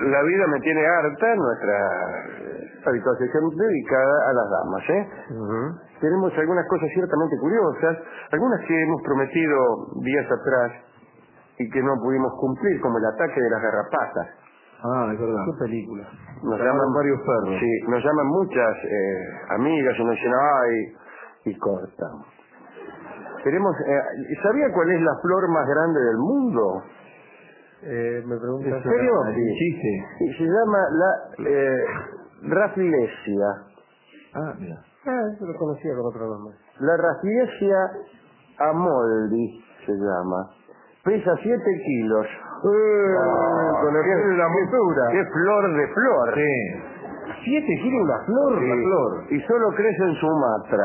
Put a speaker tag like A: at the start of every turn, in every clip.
A: la vida me tiene harta nuestra habitación dedicada a las damas, ¿eh? Tenemos algunas cosas ciertamente curiosas, algunas que hemos prometido días atrás y que no pudimos cumplir, como el ataque de las garrapatas.
B: Ah, es verdad.
C: ¿Qué película?
A: Nos llaman
B: varios perros.
A: Sí, nos llaman muchas amigas y nos dicen, ay, y cortan. Queremos, ¿sabía cuál es la flor más grande del mundo?
C: Me pregunto, ¿en
A: serio?
B: Chiste.
A: Sí, se llama la Rafflesia.
B: Ah, mira.
C: Eso lo conocía con otro nombre.
A: La Rafflesia amoldi se llama. Pesa 7 kilos.
C: Con el pelo y la montura.
A: ¡Qué flor de flor!
B: Sí.
C: 7 kilos una flor.
A: Sí.
B: La flor.
A: Y solo crece en Sumatra.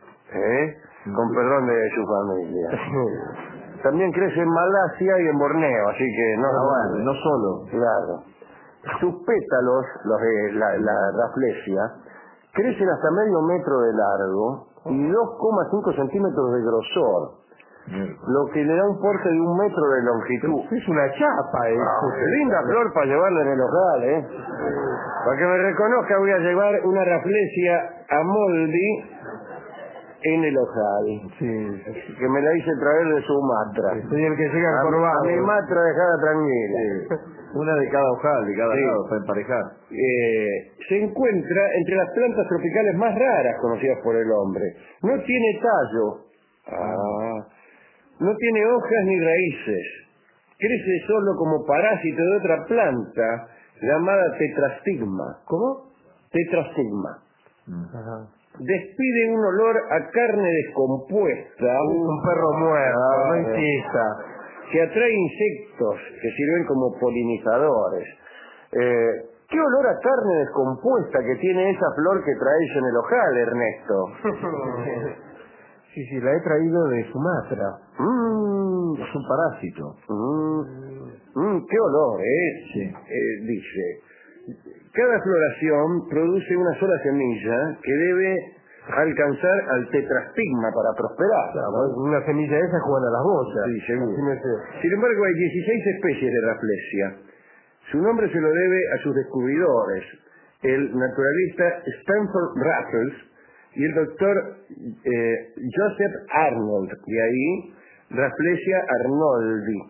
A: Con perdón de su familia. También crece en Malasia y en Borneo, así que no.
B: Bueno, no solo.
A: Claro. Sus pétalos, los de la Rafflesia, crecen hasta medio metro de largo y 2,5 centímetros de grosor, lo que le da un porte de 1 metro de longitud.
C: Es una chapa,
A: Linda flor para llevarla en el ojal, Para que me reconozca voy a llevar una Rafflesia amoldi en el ojal.
C: Sí.
A: Que me la hice traer de Sumatra.
C: Soy el que llega
A: A
C: encorvado.
A: mi matra dejada tranquila.
B: Una de cada ojal, de cada lado, para emparejar.
A: Se encuentra entre las plantas tropicales más raras conocidas por el hombre. No tiene tallo. No tiene hojas ni raíces. Crece solo como parásito de otra planta llamada tetrastigma.
C: ¿Cómo?
A: Tetrastigma.
C: Ajá.
A: Despide un olor a carne descompuesta.
C: Un perro muerto, no insista.
A: Que atrae insectos que sirven como polinizadores. ¿Qué olor a carne descompuesta que tiene esa flor que traes en el ojal, Ernesto?
C: Sí, la he traído de Sumatra.
B: Es un parásito.
A: ¿Qué olor,
B: Sí.
A: dice. Cada floración produce una sola semilla que debe alcanzar al tetrastigma para prosperar.
C: Claro, una semilla de esa juegan a las bochas.
A: Sí, seguro.
C: Así me sé.
A: Sin embargo, hay 16 especies de Rafflesia. Su nombre se lo debe a sus descubridores, el naturalista Stanford Raffles y el doctor Joseph Arnold, y ahí Rafflesia arnoldi.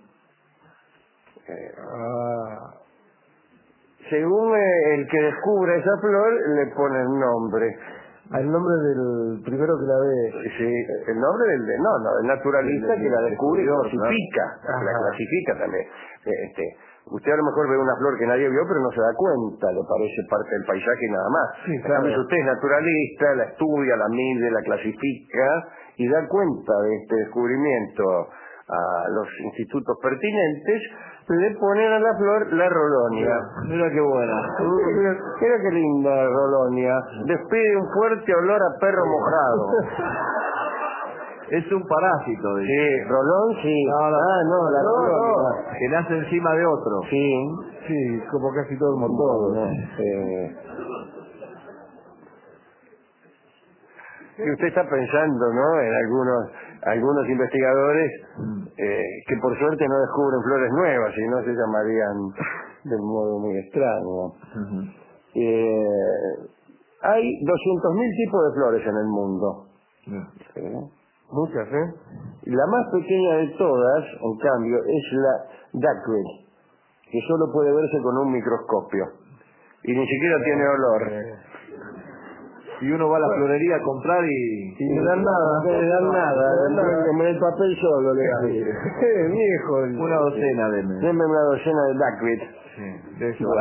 A: Según el que descubre esa flor, le pone el nombre.
C: El nombre del primero que la ve.
A: Sí, el nombre el naturalista que la descubre y clasifica. La clasifica también. Usted a lo mejor ve una flor que nadie vio, pero no se da cuenta, le parece parte del paisaje y nada más.
C: Sí,
A: En cambio, si usted es naturalista, la estudia, la mide, la clasifica y da cuenta de este descubrimiento a los institutos pertinentes, le ponen a la flor la rolonia.
B: Mira qué buena.
A: Mira qué linda rolonia. Despide un fuerte olor a perro mojado.
B: Es un parásito. Dice.
A: Sí, rolón sí.
B: No,
A: la rolonia.
B: Que nace encima de otro.
C: Sí, como casi todo el montón.
A: Y usted está pensando, ¿no?, en algunos investigadores que por suerte no descubren flores nuevas, si no se llamarían de un modo muy extraño. Hay 200.000 tipos de flores en el mundo.
C: Muchas,
A: Y la más pequeña de todas, en cambio, es la dactyl, que solo puede verse con un microscopio. Y ni siquiera tiene olor.
B: Y uno va a la florería a comprar y
A: no le dan nada. En el papel solo le dan.
C: Viejo.
B: Una docena de
A: Denme una docena de dactyl.
B: de eso.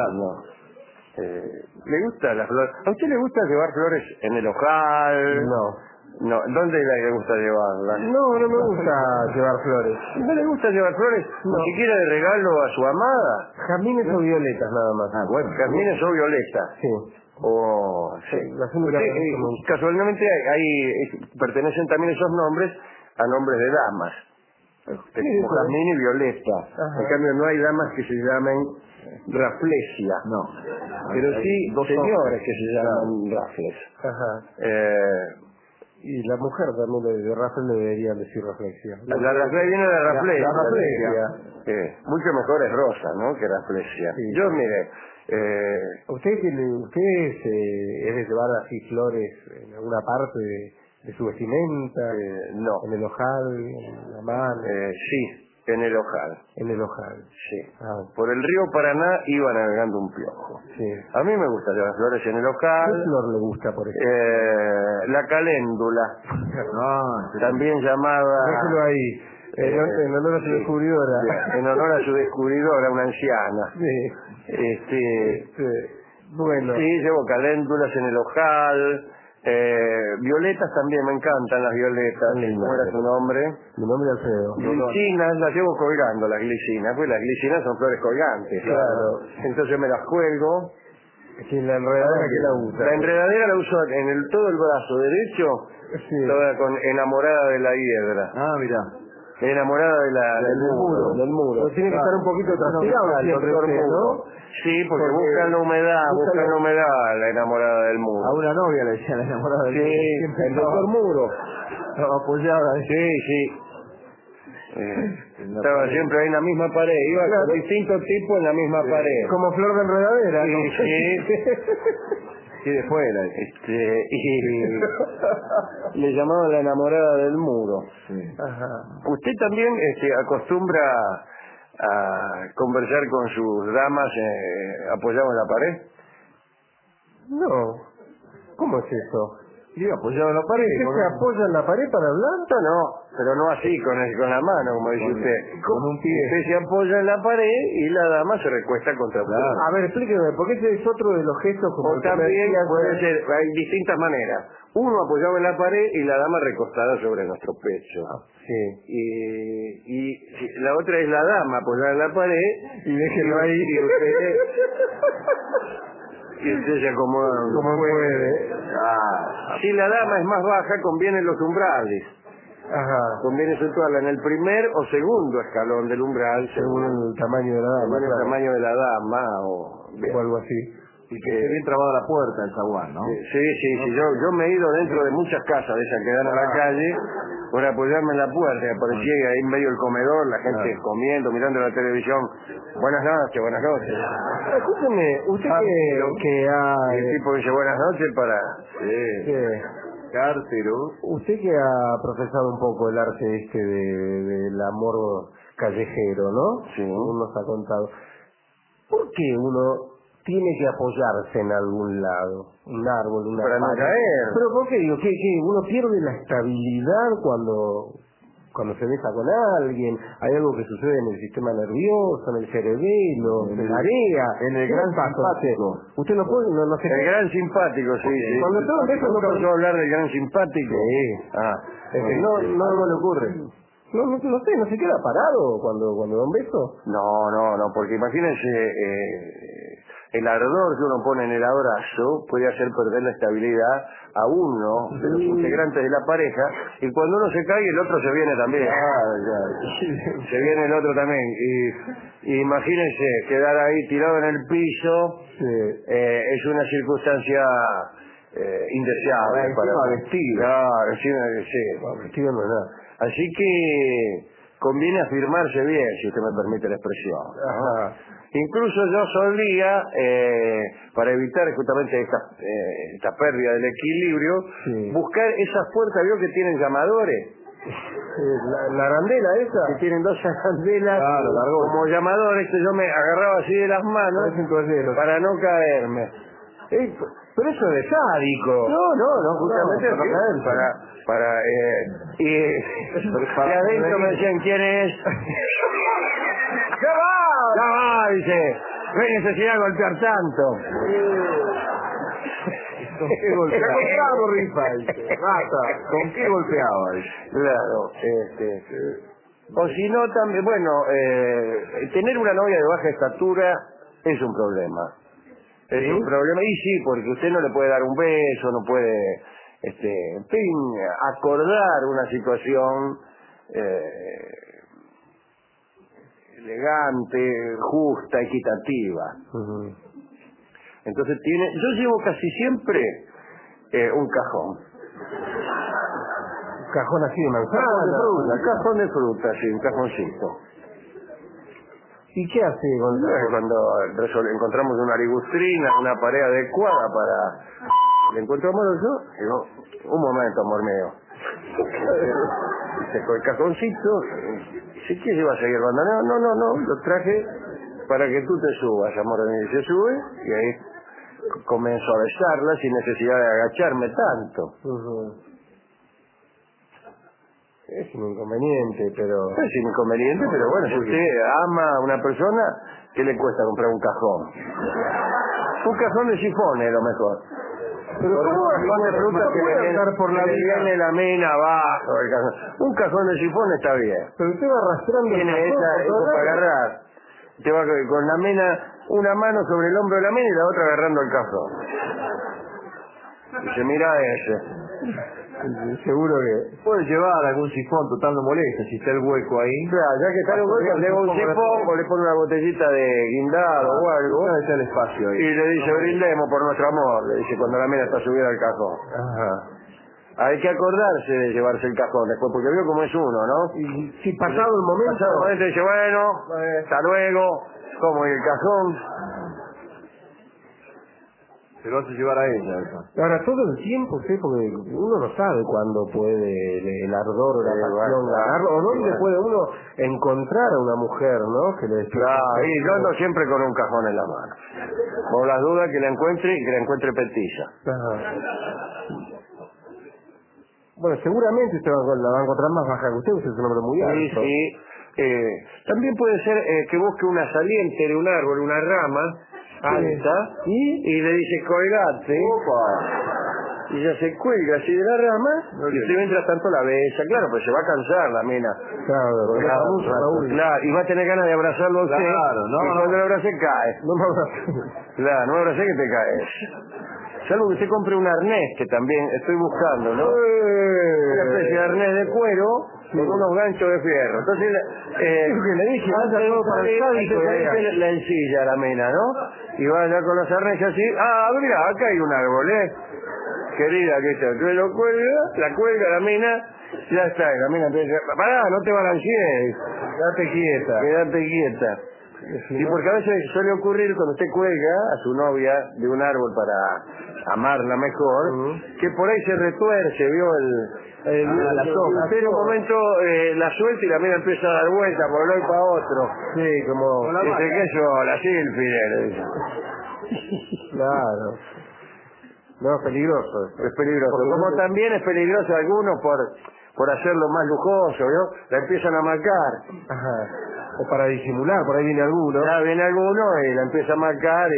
A: ¿Le gusta la flor? ¿A usted le gusta llevar flores en el ojal? No, ¿dónde le gusta llevarlas?
C: No me gusta llevar flores.
A: ¿No le gusta llevar flores?
C: No.
A: Ni siquiera de regalo a su amada.
C: Jazmines o violetas nada más.
A: Bueno, jazmines o violetas.
C: Sí. Las únicas
A: casualmente pertenecen también esos nombres a nombres de damas. Como jazmín y violeta. En cambio no hay damas que se llamen Rafflesia.
B: No.
A: Pero sí señores que se llaman Raffles.
C: Y la mujer también de Rafle le deberían decir reflexión.
A: La raflesia viene de raflesia.
C: La raflesia.
A: Mucho mejor es rosa, ¿no? Que raflesia.
C: Sí.
A: Yo, mire...
C: ¿Usted es de llevar así flores en alguna parte de su vestimenta?
A: no.
C: ¿En el ojal? ¿En la mano?
A: Sí, en el ojal.
C: En el ojal.
A: Sí.
C: Ah.
A: Por el río Paraná iba navegando un piojo.
C: Sí.
A: A mí me gusta llevar flores en el
C: ¿Qué
A: ojal.
C: flor le gusta, por ejemplo?
A: La caléndula. También llamada...
C: Déjelo ahí. En honor a su descubridora.
A: En honor a su descubridora, una anciana.
C: Sí. Bueno.
A: Sí, llevo caléndulas en el ojal. Violetas también, me encantan las violetas. ¿Cómo era su nombre?
C: Mi nombre es Alfredo.
A: Glicinas, las llevo colgando, las glicinas, pues las glicinas son flores colgantes.
C: Claro.
A: Entonces me las cuelgo.
C: Sí, la enredadera que la usa.
A: La enredadera la uso en todo el brazo derecho,
C: Sí.
A: toda enamorada de la hiedra.
B: Ah, mira.
A: Enamorada del muro.
C: Del muro. Pero tiene que estar un poquito transpirado
A: El
C: siempre
A: doctor
C: usted,
A: Muro.
C: ¿no?
A: Sí, porque buscan la humedad, la enamorada del muro.
B: A una novia le decía la enamorada del
A: Sí,
B: siempre
A: el doctor Muro.
B: estaba apoyada.
A: Sí. Estaba siempre ahí en la misma pared, iba con distintos tipos en la misma pared.
C: Como flor de enredadera.
A: Sí, de fuera. Y le llamaban la enamorada del muro.
C: Ajá.
A: ¿Usted también acostumbra a conversar con sus damas apoyado en la pared?
C: No. ¿Cómo es eso?
B: Iba apoyado en la pared.
C: ¿Usted se apoya en la pared para hablar?
A: No, pero no así, con la mano, como dice usted.
B: Con un pie.
A: Usted se apoya en la pared y la dama se recuesta contra usted.
C: A ver, explíqueme, porque ese es otro de los gestos como
A: O también puede ser, hay distintas maneras. Uno apoyado en la pared y la dama recostada sobre nuestro pecho.
C: Sí.
A: Y la otra es la dama apoyada en la pared
C: Y déjelo ahí.
A: Y usted se acomoda
C: Como puede.
A: Si la dama es más baja, convienen los umbrales.
C: Ajá.
A: Conviene situarla en el primer o segundo escalón del umbral,
C: Según el tamaño de la dama.
A: según el
C: claro.
A: tamaño de la dama o
C: O algo así.
B: Y que esté bien trabada la puerta el zaguán, ¿no?
A: Sí, yo me he ido dentro de muchas casas de esas que dan a la calle por apoyarme en la puerta, aparecía ahí en medio del comedor, la gente comiendo, mirando la televisión. Buenas noches.
C: Escúcheme, usted que ha...
A: Y el tipo dice buenas noches para...
B: Cárcero.
C: Usted que ha profesado un poco el arte del amor callejero, ¿no?
A: Sí.
C: Según nos ha contado. ¿Por qué uno tiene que apoyarse en algún lado? Un árbol, una
A: Para no
C: pared.
A: caer.
C: Pero ¿por qué digo? ¿Qué? ¿Uno pierde la estabilidad cuando se besa con alguien? ¿Hay algo que sucede en el sistema nervioso, en el cerebelo, en la área?
B: En el gran simpático.
C: Usted no puede, no se
A: El gran simpático, sí.
C: Cuando todo eso no
A: puedo hablar del gran simpático.
C: Sí.
A: No
C: le ocurre. No sé, no se queda parado cuando da un beso.
A: No, porque imagínense, el ardor que uno pone en el abrazo puede hacer perder la estabilidad a uno de los integrantes de la pareja, y cuando uno se cae el otro se viene también. Se viene el otro también. Y imagínense quedar ahí tirado en el piso, es una circunstancia indeseable para
B: vestido.
A: Claro, sí.
C: Vestido no es nada.
A: Así que conviene afirmarse bien, si usted me permite la expresión, ¿no?
C: Ajá.
A: Incluso yo solía, para evitar justamente esta pérdida del equilibrio, buscar esas puertas, ¿vio que tienen llamadores?
C: La arandela esa.
A: Que tienen dos arandelas como llamadores, que yo me agarraba así de las manos para no caerme.
C: Pero eso es sádico.
A: No, justamente y adentro me decían, ¿quién es? ¡Ya va! Dice, no hay necesidad de golpear tanto.
B: ¿Con qué golpeaba, Rifa? ¿Con qué golpeaba?
A: Claro, o si no también, bueno, tener una novia de baja estatura es un problema. Es un problema, y sí, porque usted no le puede dar un beso, no puede, en fin, acordar una situación elegante, justa, equitativa. Entonces yo llevo casi siempre un cajón.
C: cajón así de manzana.
A: Cajón de fruta, sí, un cajoncito.
C: ¿Y qué hace con
A: Cuando encontramos una ligustrina, una pared adecuada para... ¿Le encuentro amoroso? Digo, un momento, amor mío. Con el cajoncito, si quieres iba a seguir abandonado. No, lo traje para que tú te subas, amor mío. Se sube y ahí comenzó a besarla sin necesidad de agacharme tanto.
C: Es un inconveniente, pero...
A: Es inconveniente, pero bueno, si usted ama a una persona, ¿qué le cuesta comprar un cajón? Un cajón de sifón es lo mejor.
C: Pero ¿cómo
A: de fruta que le
C: andar por la vida?
A: viene la mena abajo del cajón. Un cajón de sifón está bien.
C: Pero usted va arrastrando el
A: Tiene
C: cajón por
A: eso
C: todos
A: para
C: lados.
A: agarrar. Te va con la mena, una mano sobre el hombro de la mena y la otra agarrando el cajón. Dice, mira ese.
C: Seguro que...
B: Puedes llevar algún sifón, total no molesta, si está el hueco ahí.
A: Claro, ya que está el hueco, le hago un sifón o le pone una botellita de guindado o algo.
B: ¿Dónde está el espacio ahí?
A: Y le dice, brindemos por nuestro amor, le dice cuando la mena está subida al cajón. Hay que acordarse de llevarse el cajón después, porque veo cómo es uno, ¿no?
C: Y si pasado el momento...
A: Dice, bueno, hasta luego, como el cajón.
B: Se lo hace llevar a ella. Eso.
C: Ahora, todo el tiempo, usted, porque uno no sabe cuándo puede el ardor o la pasión ganarlo, o dónde puede uno encontrar a una mujer, ¿no? Que le despierte.
A: Claro, y yo ando siempre con un cajón en la mano. Por las dudas que la encuentre y que la encuentre petiza.
C: Bueno, seguramente usted la va a encontrar más baja que usted es un hombre muy alto.
A: Sí. También puede ser que busque una saliente de un árbol, una rama alta, y le dice colgate. Y ella se cuelga así de la rama y usted mientras tanto la besa. Claro, pues se va a cansar la mina. Claro, y va a tener ganas de abrazarlo a usted.
B: Claro,
A: y cuando lo abrace cae.
C: No me abrace.
A: Claro, no me abrace que te caes. Salvo que usted compre un arnés, que también estoy buscando, ¿no? Una especie de arnés de cuero con unos ganchos de fierro. Entonces,
C: que le dije, vaya todo para el sádico.
A: la ensilla la mina, ¿no? Y vaya con los arneses así. Ah, mira, acá hay un árbol, querida, que está. Entonces lo cuelga, la cuelga la mina, ya está. Y la mina empieza, pará, no te balancees. Quédate quieta. Y porque a veces suele ocurrir cuando usted cuelga a su novia de un árbol para amarla mejor, que por ahí se retuerce, vio la soga. Usted en un momento la suelta y la mina empieza a dar vuelta por un lado y para otro.
C: Sí, como...
A: Dice que yo, la sílfide.
C: Claro. No, es peligroso.
A: Es peligroso. Como también es peligroso algunos por hacerlo más lujoso, ¿vio? La empiezan a marcar.
C: O para disimular, por ahí viene alguno.
A: Ya viene alguno y la empieza a marcar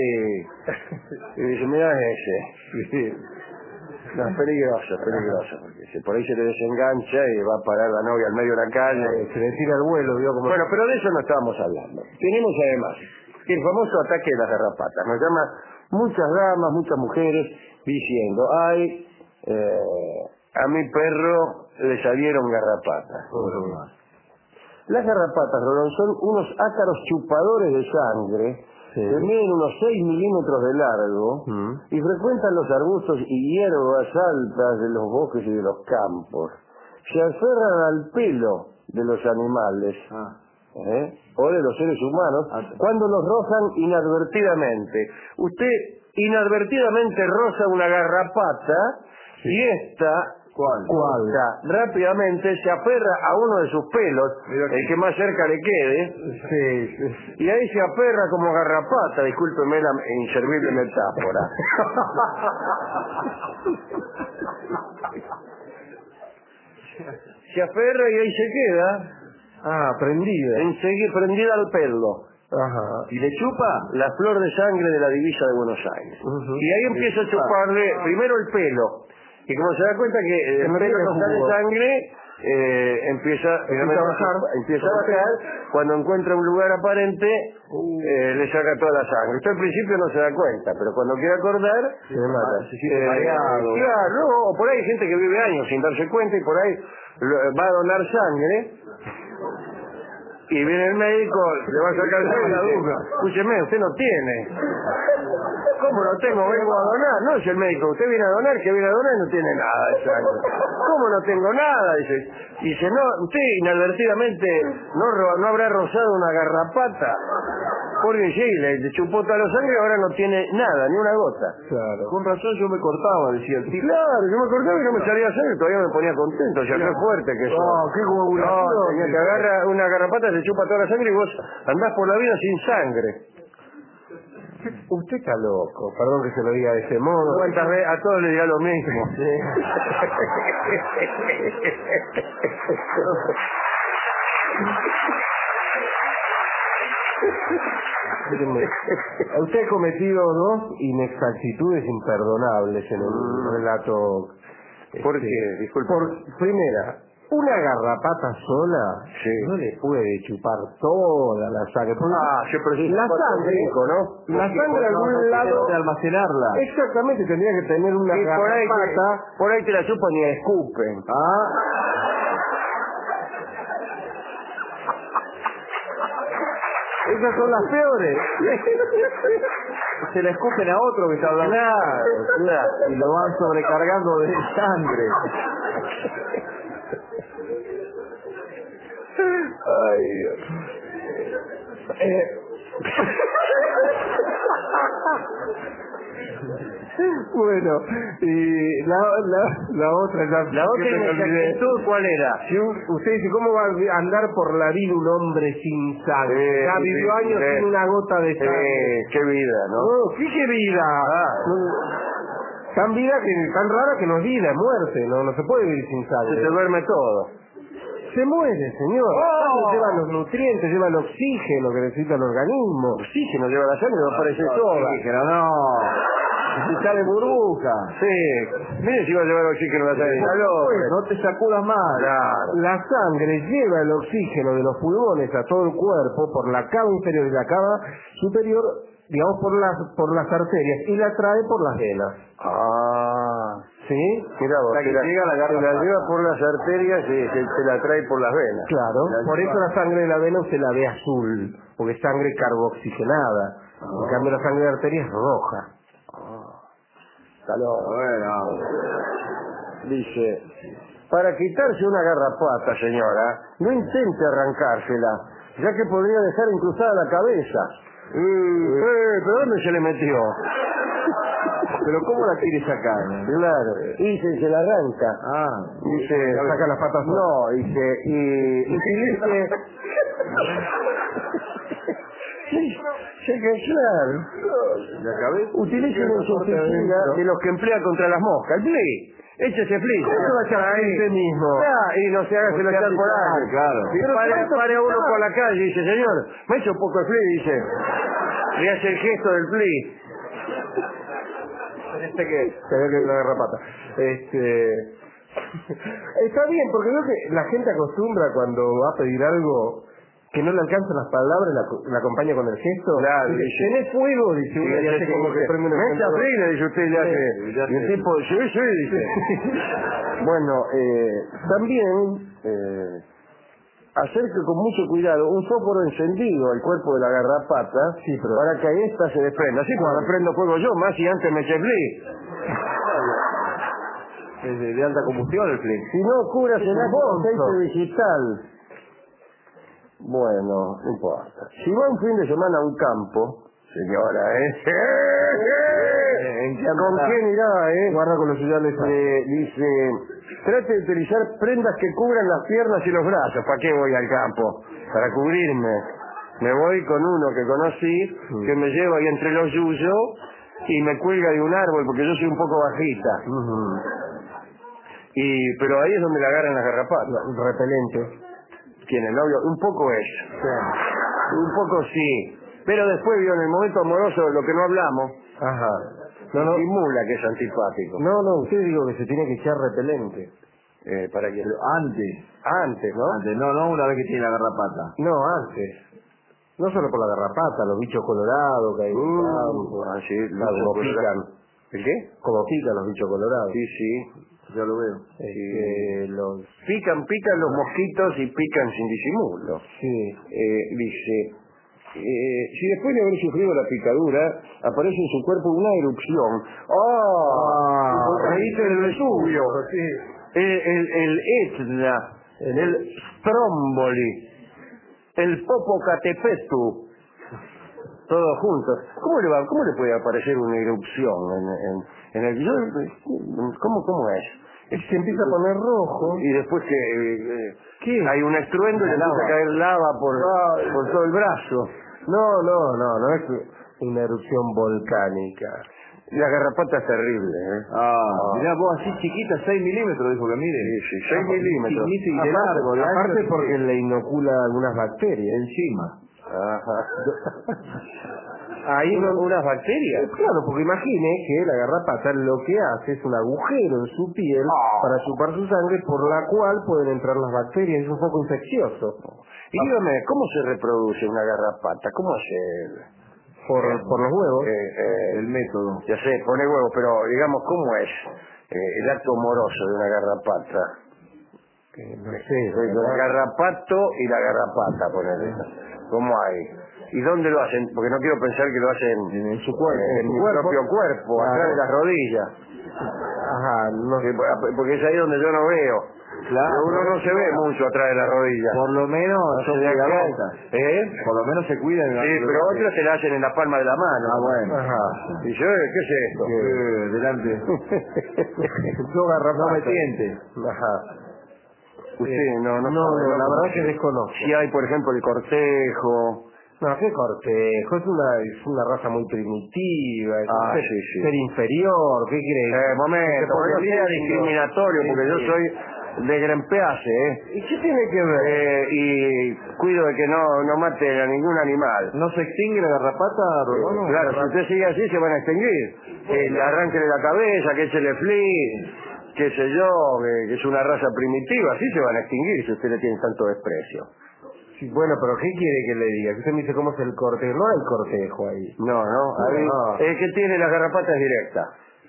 A: y dice, mira ese. No, es peligroso, porque por ahí se le desengancha y va a parar la novia al medio de la calle.
C: Se le tira el vuelo, ¿vio? Como...
A: Bueno, pero de eso no estábamos hablando. Tenemos además el famoso ataque de las garrapatas. Nos llaman muchas damas, muchas mujeres diciendo, ay, a mi perro le salieron garrapatas. Las garrapatas, Rolón, son unos ácaros chupadores de sangre que miden unos 6 milímetros de largo y frecuentan los arbustos y hierbas altas de los bosques y de los campos. Se aferran al pelo de los animales o de los seres humanos cuando los rozan inadvertidamente. Usted inadvertidamente roza una garrapata y esta... ¿Cuál? Rápidamente se aferra a uno de sus pelos, el que más cerca le quede, y ahí se aferra como garrapata, discúlpeme la inservible metáfora. Se aferra y ahí se queda. Prendida al pelo. Y le chupa la flor de sangre de la divisa de Buenos Aires. Y ahí empieza a chuparle primero el pelo. Y como se da cuenta que el pelo no sale sangre, empieza a bajar. Cuando encuentra un lugar aparente, le saca toda la sangre. Usted al principio no se da cuenta, pero cuando quiere acordar,
C: se mata.
A: Se siente mareado. Claro, o por ahí hay gente que vive años sin darse cuenta y por ahí va a donar sangre. Y viene el médico, le va a sacar sangre y dice, escúcheme, usted no tiene. ¿Cómo no tengo? Vengo a donar. No, es el médico, usted viene a donar, que viene a donar y no tiene nada de sangre. ¿Cómo no tengo nada? Dice, no, usted inadvertidamente no habrá rozado una garrapata. Porque sí, le chupó toda la sangre y ahora no tiene nada, ni una gota.
B: Claro. Con razón yo me cortaba, decía el tipo.
A: Claro, yo me cortaba y no me salía sangre, todavía me ponía contento, o sea, qué fuerte que eso.
B: Qué coagulación.
A: No, señor, te agarra una garrapata, se chupa toda la sangre y vos andás por la vida sin sangre.
C: Usted está loco, perdón que se lo diga de ese modo.
A: ¿Cuántas veces a todos les dirá lo mismo?
C: Usted ha cometido dos inexactitudes imperdonables en el relato.
A: ¿Por qué? Disculpe.
C: Primera, una garrapata sola
A: Sí.
C: no le puede chupar toda la sangre.
A: La sangre, ¿no?
C: La sangre a algún lado
B: de almacenarla.
C: Exactamente, tendría que tener una
A: Y
C: garrapata.
A: por ahí te la chupan y escupen.
C: Esas son las peores.
B: Se la escupen a otro que está hablando.
C: Claro.
B: Y lo van sobrecargando de sangre.
A: Ay, Dios.
C: Bueno, y la otra
A: inexactitud, ¿cuál era?
C: Si usted dice, ¿cómo va a andar por la vida un hombre sin sangre? Ya vivió años sin una gota de sangre.
A: Qué vida, ¿no?
C: ¿Qué vida? Tan vida tan rara que no es vida, es muerte, no se puede vivir sin sangre.
A: Se te duerme todo.
C: Se muere, señor. Lleva los nutrientes, lleva el oxígeno que necesita el organismo.
A: Oxígeno lleva la sangre, no aparece toda.
B: Oxígeno, no. Si sale burbuja.
A: Sí. Mire si va a llevar oxígeno la sangre.
B: No te sacudas más.
A: Claro.
C: La sangre lleva el oxígeno de los pulmones a todo el cuerpo por la cava inferior y la cava superior, digamos por las arterias, y la trae por las venas. ¿Sí?
A: Mira vos,
B: La que llega la garra.
A: se la lleva por las arterias y se la trae por las venas.
C: Claro, por eso la sangre de la vena usted la ve azul, porque es sangre carboxigenada. En cambio la sangre de arteria es roja.
A: Bueno. Dice, para quitarse una garrapata, señora, no intente arrancársela, ya que podría dejar incrustada la cabeza. ¿Pero dónde se le metió?
B: Pero ¿cómo la quiere sacar?
A: Claro, y se la arranca. Dice,
C: Saca las patas.
A: no, dice, y utilice... Claro.
B: ¿La cabeza?
A: Utilice un insecticida de los que emplea contra las moscas. El Flea. Échese Flea.
C: Eso va a echar ahí usted mismo.
A: Y no se haga se lo echar por ahí.
B: Claro.
A: Pare a uno por la calle y dice, señor, me echa un poco de Flea, dice. Le hace el gesto del Flea.
C: Se ve que es una garrapata. Está bien, porque veo que la gente acostumbra cuando va a pedir algo que no le alcanzan las palabras, la acompaña con el gesto.
A: Claro,
C: dice, ¿tenés fuego? Dice uno, y hace como que prende un
A: me echa
C: encendedor.
A: Flea, le dice usted, le hace. Y el tipo, sí, dice. Bueno, también acerque con mucho cuidado un fósforo encendido al cuerpo de la garrapata para que ésta se desprenda. Así como la prendo fuego yo, más si antes me eché Flea.
B: Es de alta combustión el Flea.
A: Si no, cúbrasela con aceite vegetal. Bueno, no importa. Si va un fin de semana a un campo, señora, ¿con quién irá,
C: Guarda con los suyales.
A: Dice, trate de utilizar prendas que cubran las piernas y los brazos. ¿Para qué voy al campo? Para cubrirme. Me voy con uno que conocí, que me lleva ahí entre los yuyos y me cuelga de un árbol porque yo soy un poco bajita. Pero ahí es donde le agarran las garrapatas.
C: Repelente.
A: ¿Quién, el novio? Un poco es. Un poco sí. Pero después, en el momento amoroso, lo que no hablamos, simula que es antipático.
C: No, usted digo que se tiene que echar repelente.
A: ¿Para qué?
B: Antes,
A: ¿no?
B: Antes, no una vez que tiene la garrapata.
C: No, antes. No solo por la garrapata, los bichos colorados que hay en el campo.
A: Sí,
C: Como pican.
A: ¿El qué?
C: Como pican los bichos colorados.
A: Sí.
B: Ya lo veo.
C: Los...
A: Pican los mosquitos y pican sin disimulo.
C: Sí.
A: Dice, si después de haber sufrido la picadura aparece en su cuerpo una erupción.
C: Raíz del Vesubio.
A: El Etna, el Stromboli, el Popocatépetl, todos juntos. ¿Cómo le puede aparecer una erupción en el... ¿Cómo es?
C: Se empieza a poner rojo.
A: Y después que
C: ¿Qué?
A: hay un estruendo y le empieza a caer lava por todo el brazo.
C: No es una erupción volcánica.
A: La garrapata es terrible,
B: Mirá vos, así chiquita, 6 milímetros, dijo que mire.
A: Sí, 6 milímetros.
B: Y de largo, de
C: Aparte
B: ancho,
C: porque le inocula algunas bacterias.
B: encima.
C: Ahí
A: ¿Unas bacterias?
C: Claro, porque imagine que la garrapata lo que hace es un agujero en su piel para chupar su sangre, por la cual pueden entrar las bacterias. Es un poco infeccioso.
A: Y dígame, ¿cómo se reproduce una garrapata? ¿Cómo se...?
C: Por los huevos.
B: El método.
A: Ya sé, pone huevos, pero digamos, ¿cómo es el acto amoroso de una garrapata?
C: No sé.
A: El garrapato y la garrapata, ponele. ¿Cómo hay? ¿Y dónde lo hacen? Porque no quiero pensar que lo hacen
C: En su cuerpo.
A: en mi propio cuerpo, atrás de las rodillas.
C: Ajá, no sé.
A: Porque es ahí donde yo no veo.
B: Claro.
A: Uno no se ve mucho atrás de las rodillas.
B: Por lo menos son
A: Se da
B: cuidadosas.
A: ¿Eh?
B: Por lo menos se cuidan.
A: Sí, pero otros se la hacen en la palma de la mano.
B: Bueno.
C: Ajá.
A: Y yo, ¿qué es esto?
B: Delante.
C: Yo garrapata.
B: No me tiente.
C: Ajá.
A: Usted no
C: la
A: sabe,
C: verdad que desconozco.
A: Si hay, por ejemplo, el cortejo.
C: No, qué cortejo, es una raza muy primitiva, es un
A: sí.
C: ser inferior, ¿qué crees?
A: Momento, no sea discriminatorio, porque yo soy de Grempeace,
C: ¿Y qué tiene que ver?
A: y cuido de que no maten a ningún animal.
B: ¿No se extingue la garrapata, Rodolfo?
A: Claro, si usted sigue así se van a extinguir. Arránquele la cabeza, que échele flis, qué sé yo, que es una raza primitiva, así se van a extinguir si usted le tiene tanto desprecio.
C: Sí, bueno, pero ¿qué quiere que le diga? Usted me dice cómo es el cortejo. No hay cortejo ahí.
A: No, ahí,
C: No.
A: el que tiene las garrapatas directas.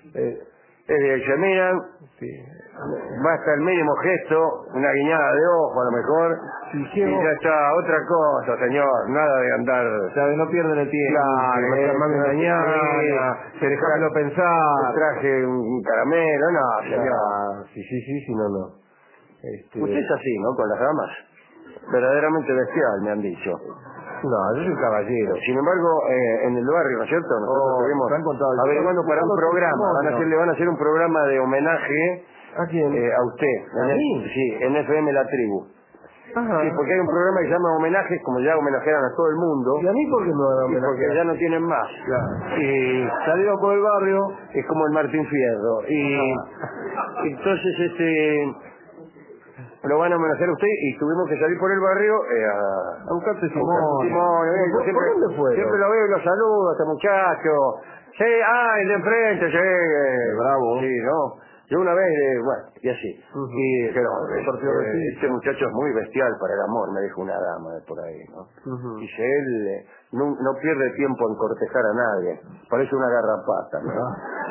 A: Se miran,
C: Sí.
A: basta el mínimo gesto, una guiñada de ojo a lo mejor, y ya está, otra cosa, señor, nada de andar...
B: ¿Sabes? No pierden el tiempo.
C: Claro, más mañana, déjalo pensar.
A: Traje un caramelo, no, señor.
C: Sí, no.
A: Usted es así, ¿no? Con las damas. Verdaderamente bestial, me han dicho.
C: No, yo soy un caballero.
A: Sin embargo, en el barrio, ¿no es cierto? Nosotros estuvimos
B: me han contado.
A: averiguando para un programa. Le van a hacer un programa de homenaje
C: ¿A quién?
A: a usted.
C: ¿A mí?
A: Sí, en FM La Tribu.
C: Ajá.
A: Sí, porque hay un programa que se llama Homenajes, como ya homenajearon a todo el mundo.
C: ¿Y a mí por qué no me
A: Sí, porque ya no tienen más. Y
B: Salió por el barrio.
A: es como el Martín Fierro. Y entonces lo van a homenajear a usted y tuvimos que salir por el barrio
C: a buscar testimonio.
A: Siempre,
C: ¿Por dónde fueron?
A: siempre lo veo y lo saludo a este muchacho. Sí, el de enfrente, sí.
B: Bravo.
A: Sí, ¿no? Yo una vez, bueno, y así. Y dijeron, este muchacho es muy bestial para el amor, me dijo una dama de por ahí, ¿no? Dice, él no pierde tiempo en cortejar a nadie, parece una garrapata, ¿no?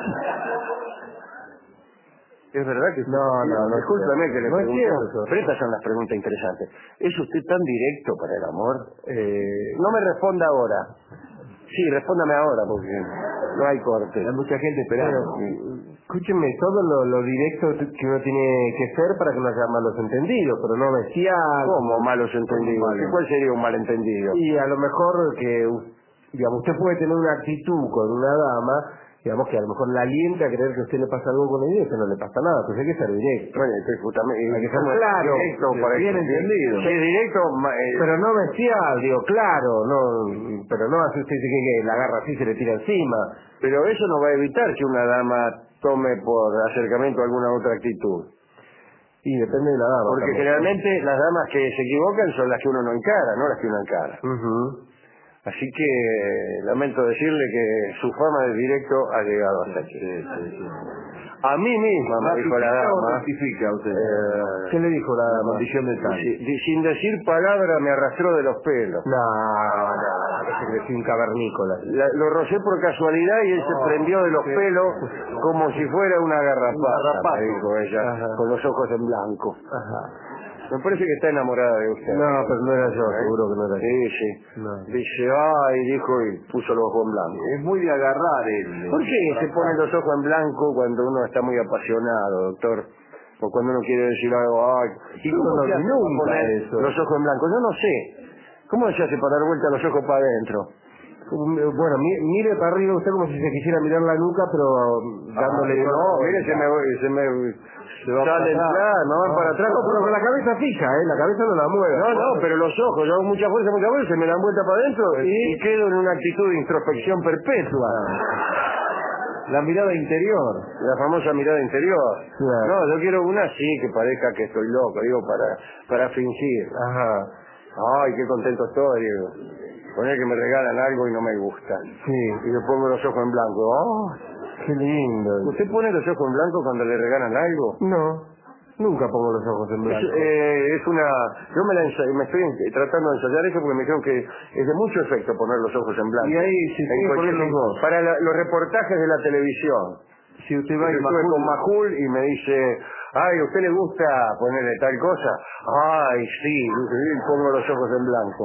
A: ¿Es verdad que usted...
C: No.
A: Discúlpeme que le
C: no es
A: pregunte,
C: cierto.
A: pero estas son las preguntas interesantes. ¿Es usted tan directo para el amor? No me responda ahora. Sí, respóndame ahora, porque no hay corte.
B: Hay mucha gente esperando.
C: Escúcheme, todo lo directo que uno tiene que ser para que no haya malos entendidos, pero no bestial.
A: ¿Cómo malos entendidos? ¿Cuál sería un malentendido?
C: Y a lo mejor que, digamos, usted puede tener una actitud con una dama, digamos que a lo mejor la alienta a creer que a usted le pasa algo con ella y que no le pasa nada, pues hay que ser directo.
A: Bueno, justamente,
C: hay que ser claro,
A: directo para
B: bien entendido.
A: Sí, directo,
C: pero no bestial, digo, claro, pero no así usted dice que la agarra así y se le tira encima.
A: pero eso no va a evitar que una dama tome por acercamiento alguna otra actitud.
C: Y depende de la dama.
A: Porque
C: también.
A: generalmente las damas que se equivocan son las que uno no encara, no las que uno encara. Así que lamento decirle que su fama de directo ha llegado hasta aquí.
B: Sí.
A: A mí misma me dijo la dama.
B: Rectifica usted.
C: ¿Qué le dijo la
B: condición de tal.
A: Sin decir palabra me arrastró de los pelos.
C: No, Es un cavernícola.
A: Lo rocé por casualidad y él se prendió de los pelos como si fuera una garrapata, me dijo ella, con los ojos en blanco. Me parece que está enamorada de usted.
C: No, pero no era yo, seguro que no era yo.
A: Sí.
C: No.
A: Dice, ay, dijo y puso los ojos en blanco.
B: Es muy de agarrar él.
A: ¿Por qué se pone los ojos en blanco cuando uno está muy apasionado, doctor? O cuando uno quiere decir algo, ay, ¿y cómo se hace para poner los ojos en blanco? Yo no sé. ¿Cómo se hace para dar vuelta los ojos para adentro?
C: Bueno, mire para arriba usted como si se quisiera mirar la nuca, pero dándole...
A: mire, se va sale para atrás, no van para atrás.
C: No, pero con la cabeza fija, la cabeza no la mueve.
A: No, pero los ojos, yo hago mucha fuerza, se me dan vuelta para adentro y quedo en una actitud de introspección perpetua.
B: La mirada interior.
A: La famosa mirada interior.
C: Claro.
A: No, yo quiero una así, que parezca que estoy loco, digo, para fingir.
C: Ajá.
A: Ay, qué contento estoy, digo. Poner que me regalan algo y no me gusta.
C: Sí.
A: Y le pongo los ojos en blanco. Oh,
C: qué lindo.
A: ¿Usted pone los ojos en blanco cuando le regalan algo?
C: No, nunca pongo los ojos en blanco.
A: Es una... Yo me estoy tratando de ensayar eso porque me dijeron que es de mucho efecto poner los ojos en blanco.
C: Y ahí, si tiene que poner los dos.
A: Para los reportajes de la televisión.
C: Si usted va
A: estuve con Majul y me dice, ay, ¿a usted le gusta ponerle tal cosa? Ay, sí, pongo los ojos en blanco.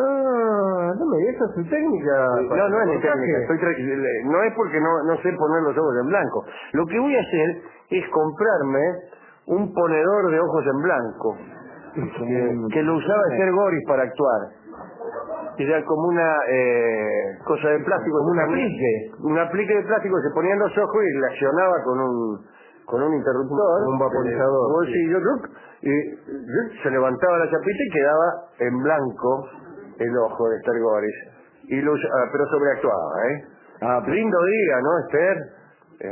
C: No me digas, es su técnica.
A: No es mi técnica. No es porque no sé poner los ojos en blanco. Lo que voy a hacer es comprarme un ponedor de ojos en blanco que lo usaba Esther Goris para actuar. Era como una cosa de plástico,
C: como un
A: aplique de plástico, se ponía en los ojos y reaccionaba con un interruptor,
C: un vaporizador,
A: bolsillo, y se levantaba la chapita y quedaba en blanco el ojo de Esther Goris, y pero sobreactuaba, lindo día, ¿no, Esther?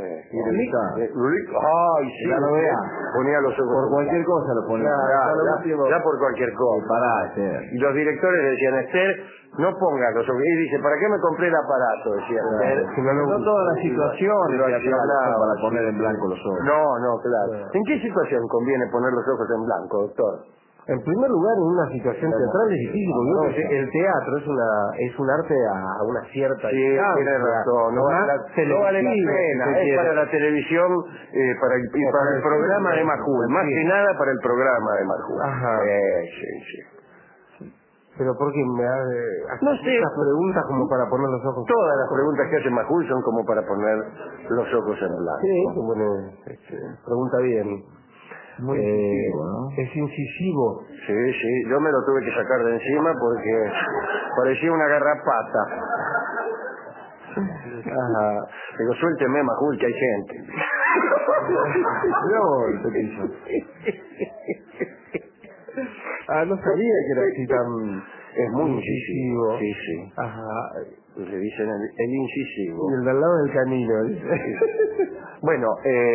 A: Ay, sí,
B: ya lo vea.
A: Ponía los ojos
B: por cualquier cosa lo ponía.
A: Ya por cualquier cosa. Y los directores le decían, Esther, no pongas los ojos. Y dice, ¿para qué me compré el aparato? Decía Esther.
B: No todas las situaciones para poner en blanco los ojos.
A: No, claro. ¿En qué situación conviene poner los ojos en blanco, doctor?
C: En primer lugar, en una situación teatral es difícil, porque el teatro es un arte a una cierta
A: distancia. Sí, tiene razón. No vale la pena. Es para la televisión para el programa de Majul. Más que nada para el programa de Majul.
C: Ajá.
A: Sí.
C: Pero ¿por qué me hace
A: no sé,
C: estas preguntas como para poner los ojos?
A: Todas las preguntas que hace Majul son como para poner los ojos en blanco.
C: Sí, bueno, pregunta bien.
B: Muy incisivo, ¿no?
C: Es incisivo.
A: Sí, yo me lo tuve que sacar de encima porque parecía una garrapata. Ajá. Digo, suélteme, Majul, que hay gente.
C: No sabía que era así tan...
A: Es muy incisivo. Sí.
C: Ajá.
A: Le dicen el incisivo.
C: Y el de al lado del canino.
A: Bueno,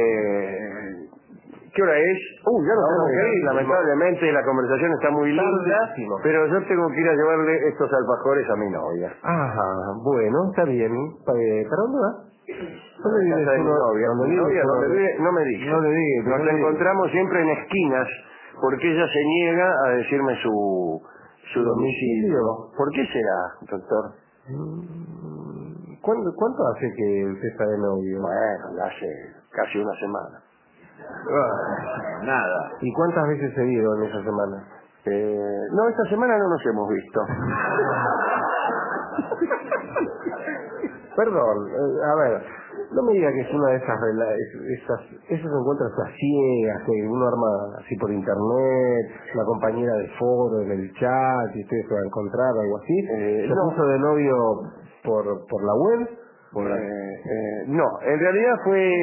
A: ¿qué hora es? Ya nos tenemos que ir. Lamentablemente la conversación está muy larga, pero yo tengo que ir a llevarle estos alfajores a mi novia.
C: Ajá, bueno, está bien. ¿Para dónde va?
A: ¿Dónde vive su novia? No me diga.
C: No le diga.
A: Nos encontramos siempre en esquinas porque ella se niega a decirme su domicilio. ¿Por qué será, doctor?
C: ¿Cuánto hace que usted está de novio?
A: Bueno, hace casi una semana.
B: Nada.
C: ¿Y cuántas veces se vieron esa semana?
A: No, esta semana no nos hemos visto.
C: Perdón, a ver, no me diga que es una de esos encuentros a ciegas que uno arma así por internet, una compañera de foro en el chat y ustedes se van a encontrar, algo así. ¿Se puso de novio por la web?
A: No, en realidad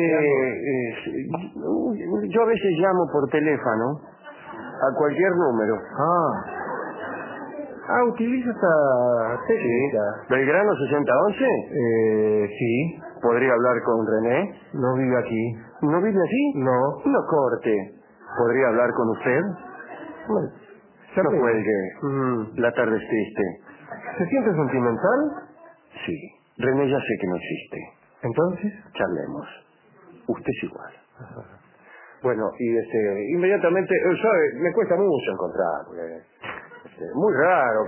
A: yo a veces llamo por teléfono a cualquier número.
C: Utiliza esta técnica.
A: Sí. ¿Belgrano 6011?
C: Sí.
A: ¿Podría hablar con René?
C: No vive aquí.
A: ¿No vive aquí?
C: No.
A: No corte. ¿Podría hablar con usted? No cuelgue. La tarde es triste.
C: ¿Se siente sentimental?
A: Sí. René ya sé que no existe.
C: ¿Entonces?
A: Charlemos. Usted es igual. Bueno, y inmediatamente, ¿sabe? Me cuesta mucho encontrar, porque Muy raro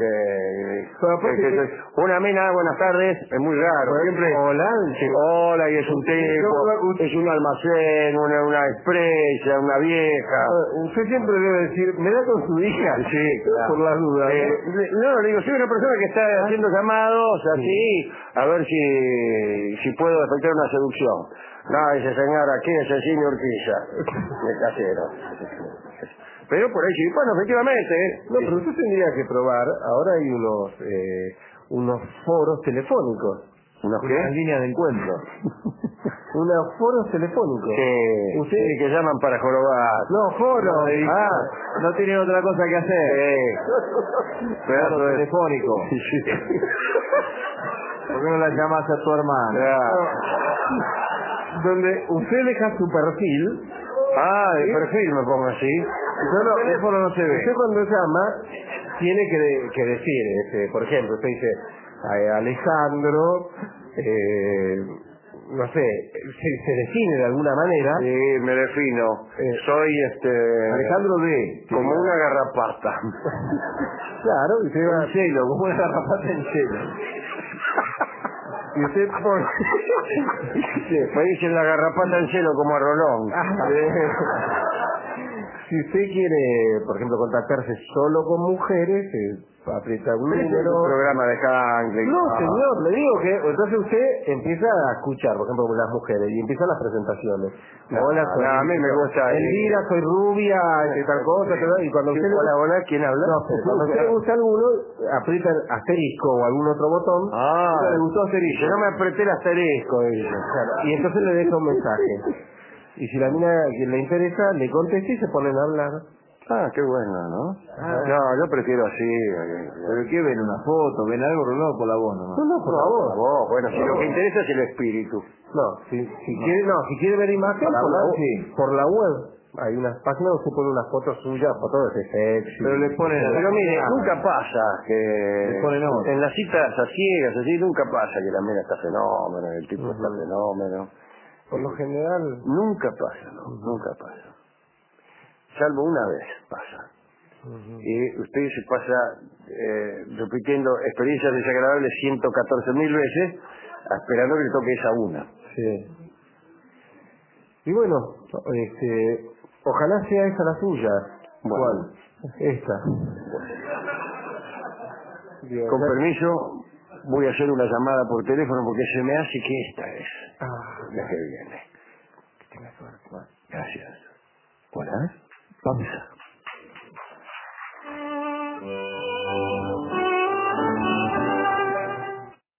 A: una mina, buenas tardes, es muy raro. Siempre,
C: hola,
A: sí, hola, y es un tipo, es un almacén, una expresa, una vieja.
C: Usted siempre debe decir, me da con su hija.
A: Sí, claro.
C: Por las dudas.
A: No, le digo, soy una persona que está haciendo llamados así, a ver si puedo efectuar una seducción. No, dice, señora, ¿qué es el señor Urquiza? De casero. Pero por ahí sí, bueno, efectivamente.
C: No, pero usted tendría que probar, ahora hay unos foros telefónicos.
A: ¿Unos qué?
C: Una línea de encuentro. Unos foros telefónicos.
A: Sí,
C: ¿Usted?
A: Sí, que llaman para jorobar.
C: No, foros.
A: No tienen otra cosa que hacer.
C: Foro telefónico.
A: Sí.
C: ¿Por qué no la llamas a tu hermana? Donde usted deja su perfil.
A: De perfil me pongo así.
C: No, el teléfono no se ve. Usted cuando llama tiene que decir, por ejemplo, usted dice Alejandro, no sé, se define de alguna manera.
A: Sí, me defino. Soy
C: Alejandro D.
A: Como una garrapata.
C: Claro, y usted va en celo, como una garrapata en celo. Y usted pone...
A: Me dicen la garrapata en celo como a Rolón.
C: Si usted quiere, por ejemplo, contactarse solo con mujeres, aprieta un número.
A: Un programa de Hankley.
C: No, señor, le digo que entonces usted empieza a escuchar, por ejemplo, con las mujeres, y empiezan las presentaciones. Hola, soy
A: a mí me gusta.
C: Elvira, soy rubia, tal cosa, y cuando usted
A: hola, ¿quién habla?
C: No, pero cuando usted le gusta alguno, aprieta el asterisco o algún otro botón. Le gustó asterisco.
A: Yo no me apreté el asterisco.
C: Claro, y entonces le deja un mensaje. Y si la mina que le interesa, le contesta y se ponen a hablar.
A: Qué bueno, ¿no? No, yo prefiero así.
C: ¿Pero qué ven? ¿Una foto? ¿Ven algo? No, por la voz nomás.
A: No, por la voz. Bueno, si lo que interesa es el espíritu.
C: No, si quiere ver imagen, por la web. Hay unas páginas donde se pone unas fotos suyas, fotos de sexy.
A: Pero le ponen... Pero mire, nunca pasa que... En las citas a ciegas, así, nunca pasa que la mina está fenómeno, el tipo está fenómeno.
C: Por lo general...
A: Nunca pasa, nunca pasa. Salvo una vez pasa. Y usted se pasa repitiendo experiencias desagradables 114.000 veces, esperando que le toque esa una.
C: Sí. Y bueno, ojalá sea esa la suya.
A: Bueno.
C: ¿Cuál? Esta.
A: Con permiso, voy a hacer una llamada por teléfono porque se me hace que esta es la que viene.
C: Que tenga suerte.
A: Gracias. Hola. Pausa.